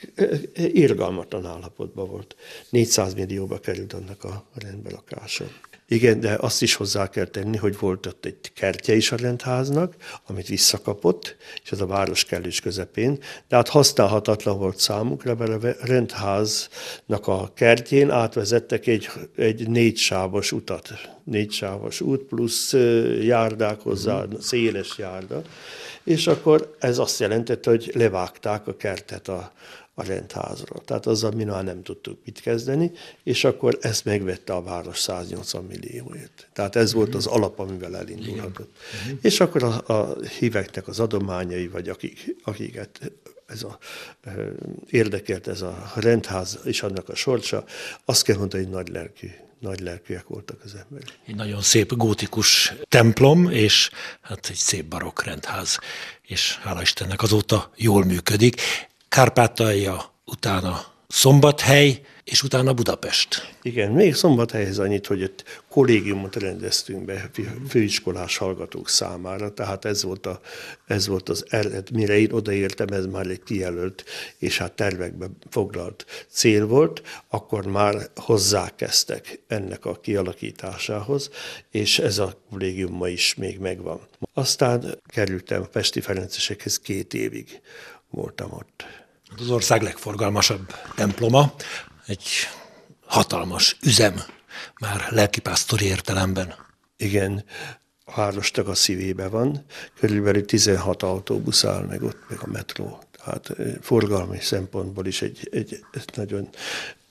irgalmatlan állapotban volt. négyszáz millióba került annak a rendbelakása. Igen, de azt is hozzá kell tenni, hogy volt ott egy kertje is a rendháznak, amit visszakapott, és ez a város kellős közepén, de hát használhatatlan volt számukra, mert a rendháznak a kertjén átvezettek egy, egy négysávos utat, négysávos út plusz járdák hozzá, széles járda, és akkor ez azt jelentette, hogy levágták a kertet a a rendházról. Tehát azzal mi már nem tudtuk mit kezdeni, és akkor ezt megvette a város száznyolcvan millióért. Tehát ez volt az alap, amivel elindulhatott. Igen. És akkor a, a híveknek az adományai, vagy akik, akiket ez a, érdekelt ez a rendház és annak a sorsa, azt kell mondani, hogy nagy lelkű. Nagy lelkűek voltak az emberek. Egy nagyon szép gótikus templom, és hát egy szép barokk rendház, és hála Istennek azóta jól működik. Kárpátalja, utána Szombathely, és utána Budapest. Igen, még Szombathelyhez annyit, hogy egy kollégiumot rendeztünk be főiskolás hallgatók számára, tehát ez volt, a, ez volt az eredet, mire én odaértem, ez már egy kijelölt, és hát tervekbe foglalt cél volt, akkor már hozzákezdtek ennek a kialakításához, és ez a kollégium ma is még megvan. Aztán kerültem a pesti ferencesekhez, két évig voltam ott. Az ország legforgalmasabb temploma, egy hatalmas üzem, már lelkipásztori értelemben. Igen, a városnak a szívében van, körülbelül tizenhat autóbusz áll meg ott, meg a metró. Tehát forgalmi szempontból is egy, egy nagyon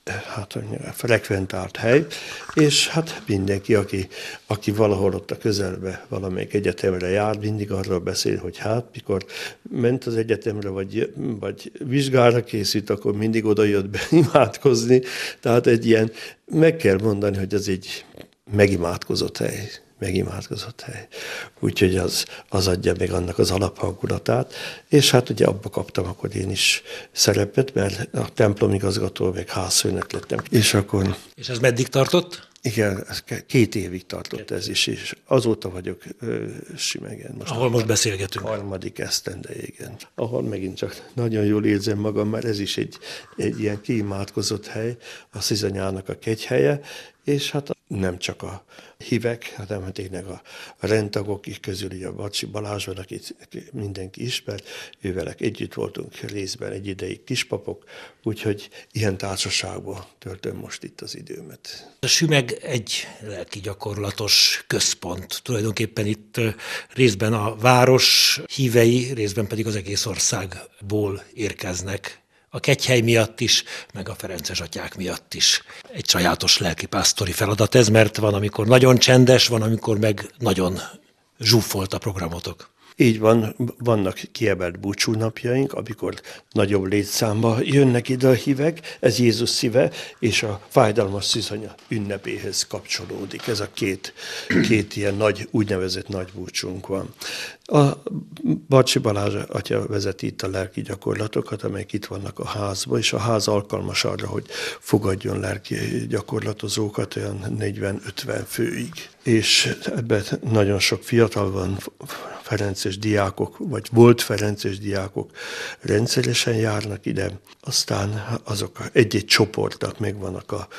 hát frekventált hely, és hát mindenki, aki, aki valahol ott a közelbe valamelyik egyetemre jár, mindig arról beszél, hogy hát mikor ment az egyetemre, vagy, vagy vizsgára készült, akkor mindig oda jött be imádkozni. Tehát egy ilyen, meg kell mondani, hogy ez egy megimádkozott hely. megimádkozott hely. Úgyhogy az, az adja meg annak az alaphangulatát, és hát ugye abba kaptam akkor én is szerepet, mert a templomigazgató, meg házfőnök lettem. És akkor... És ez meddig tartott? Igen, két évig tartott két ez is, és azóta vagyok ö, Simegen. Most ahol most beszélgetünk. Harmadik esztende, igen. Ahol megint csak nagyon jól érzem magam, mert ez is egy, egy ilyen kiimádkozott hely, a Szizanyának a kegyhelye, és hát nem csak a hívek, hanem tényleg a rendtagok közül, ugye a Bacsi Balázs van, akit mindenki ismert, ővelek együtt voltunk részben egy ideig kispapok, úgyhogy ilyen társaságban töltöm most itt az időmet. A Sümeg egy lelki gyakorlatos központ. Tulajdonképpen itt részben a város hívei, részben pedig az egész országból érkeznek. A kegyhely miatt is, meg a ferences atyák miatt is. Egy sajátos lelkipásztori feladat ez, mert van, amikor nagyon csendes, van, amikor meg nagyon zsúfolt a programotok. Így van, vannak kiemelt búcsúnapjaink, amikor nagyobb létszámba jönnek ide a hívek, ez Jézus szíve, és a fájdalmas Szizanya ünnepéhez kapcsolódik. Ez a két, két ilyen nagy, úgynevezett nagy búcsúnk van. A Bacsi Balázs atya vezeti itt a lelki gyakorlatokat, amelyek itt vannak a házban, és a ház alkalmas arra, hogy fogadjon lelki gyakorlatozókat olyan negyven-ötven főig. És ebben nagyon sok fiatal van, ferences diákok, vagy volt ferences diákok rendszeresen járnak ide, aztán azok egy-egy csoportnak megvannak a,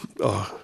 a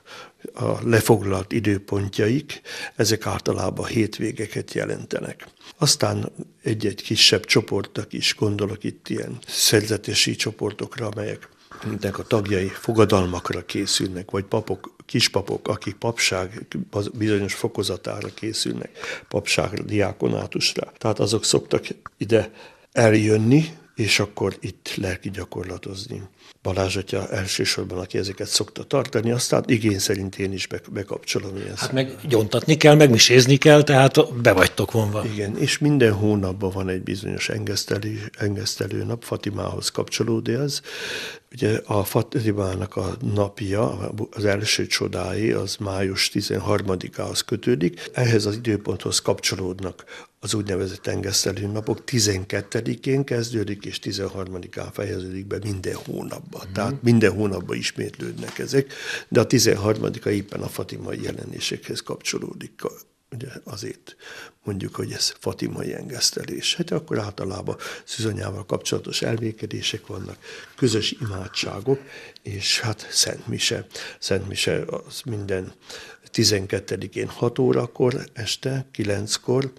a lefoglalt időpontjaik, ezek általában hétvégeket jelentenek. Aztán egy-egy kisebb csoportnak is gondolok itt ilyen szerzetesi csoportokra, amelyek a tagjai fogadalmakra készülnek, vagy papok, kispapok, akik papság bizonyos fokozatára készülnek, papságra, diákonátusra. Tehát azok szoktak ide eljönni, és akkor itt lelki gyakorlatozni. Balázs atya elsősorban, aki ezeket szokta tartani, aztán igény szerint én is bekapcsolom ilyen. Hát meg gyontatni kell, meg misézni kell, tehát be vagytok vonva. Igen, és minden hónapban van egy bizonyos engesztelő, engesztelő nap, Fatimához kapcsolódó ez. Ugye a Fatimának a napja, az első csodái, az május tizenharmadikához kötődik. Ehhez az időponthoz kapcsolódnak az úgynevezett engesztelő napok. tizenkettedikén kezdődik, és tizenharmadikán fejeződik be minden hónapban. Mm. Tehát minden hónapban ismétlődnek ezek, de a tizenharmadika éppen a fatimai jelenésekhez kapcsolódik. Ugye azért mondjuk, hogy ez fatimai engesztelés. Hát akkor általában Szizanyával kapcsolatos elvékedések vannak, közös imádságok, és hát Szent Mise. Szent Mise az minden tizenkettedikén hat órakor este, kilenckor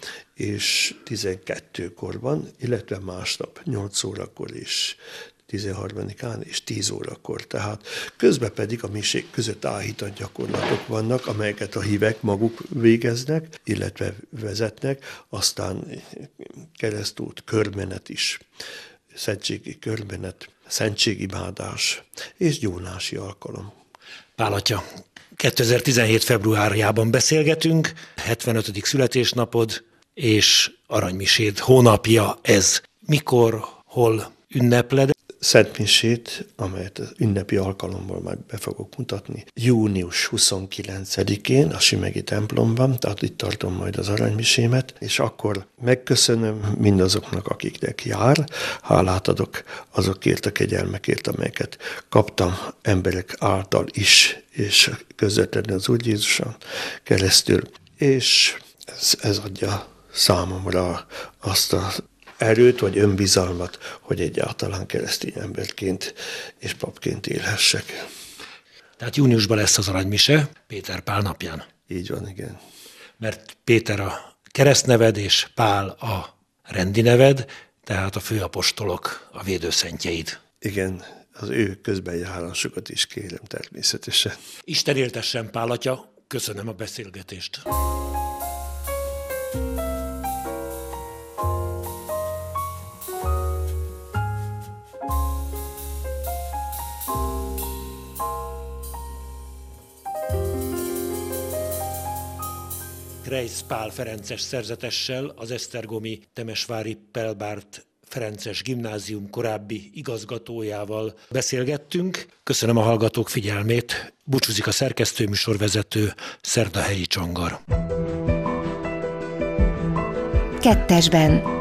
és tizenkettőkor van, illetve másnap nyolc órakor és tizenharmadikán és tíz órakor. Tehát közben pedig a misék között áhított gyakorlatok vannak, amelyeket a hívek maguk végeznek, illetve vezetnek, aztán keresztút, körmenet is, szentségi körmenet, szentségimádás és gyónási alkalom. Pál atya, kétezer-tizenhét februárjában beszélgetünk, hetvenötödik születésnapod és aranymiséd hónapja ez. Mikor, hol ünnepled? Szent misét, amelyet az ünnepi alkalomból majd be fogok mutatni, június huszonkilencedikén a Simegi templomban, tehát itt tartom majd az aranymisémet, és akkor megköszönöm mindazoknak, akiknek jár, hálát adok azokért a kegyelmekért, amelyeket kaptam emberek által is, és közvetlenül az Úr Jézuson keresztül, és ez, ez adja számomra azt a erőt vagy önbizalmat, hogy egyáltalán keresztény emberként és papként élhessek. Tehát júniusban lesz az aranymise, Péter Pál napján. Így van, igen. Mert Péter a keresztneved és Pál a rendi neved, tehát a főapostolok, a védőszentjeid. Igen, az ő közbenjárásukat is kérem természetesen. Isten éltessen, Pál atya, köszönöm a beszélgetést. Reisz Pál ferences szerzetessel, az esztergomi Temesvári Pelbárt Ferences Gimnázium korábbi igazgatójával beszélgettünk. Köszönöm a hallgatók figyelmét. Búcsúzik a szerkesztőműsorvezető, Szerdahelyi Csongor. Kettesben.